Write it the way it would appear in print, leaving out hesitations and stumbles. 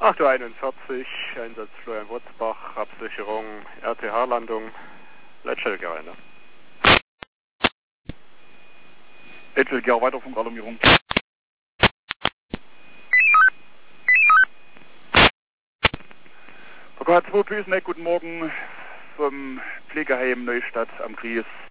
8:41 Uhr, Einsatz Florian-Wurzbach, Absicherung, RTH-Landung, Leitstellgerände. Leitstellger, Weiterfunkalarmierung. VK2 Püseneck, guten Morgen vom Pflegeheim Neustadt am Gries.